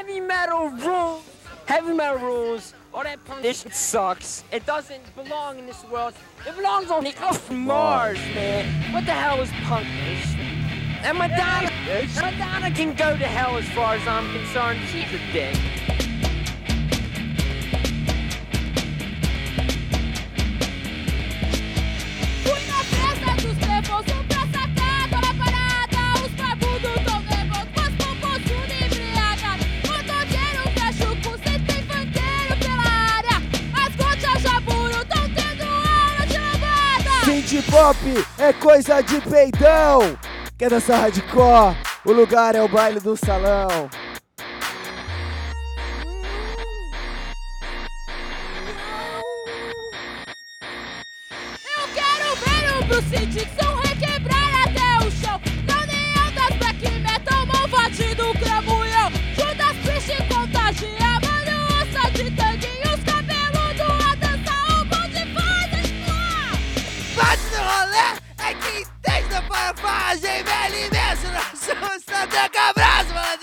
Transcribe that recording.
heavy metal rules. Heavy metal rules. All that punk this shit sucks. It doesn't belong in this world. It belongs on the off Mars, man. What the hell is punk? And Madonna can go to hell as far as I'm concerned. She's a dick. Fui na festa dos nervosos pra sacar toda a parada. Os barbudos tão nervosos, mas pomposo embriagado. Motoqueiro fecho com cento e fanqueiro pela área. As gotas jaburo tão tendo aula de lambada. Synth pop é coisa de peidão. Quer dançar hardcore? O lugar é o baile do salão. Eu quero ver o Bruce Dixon requebrar até o chão. Na união das black metal, malvadinho do cramulhão. Judas Priest contagia, mano, ossa de tangue. E os cabeludos a dançar, o bonde faz explorar. Bate no rolê, é que entende da farfagem. Velho imenso, nós somos Santa Cabraço, mano.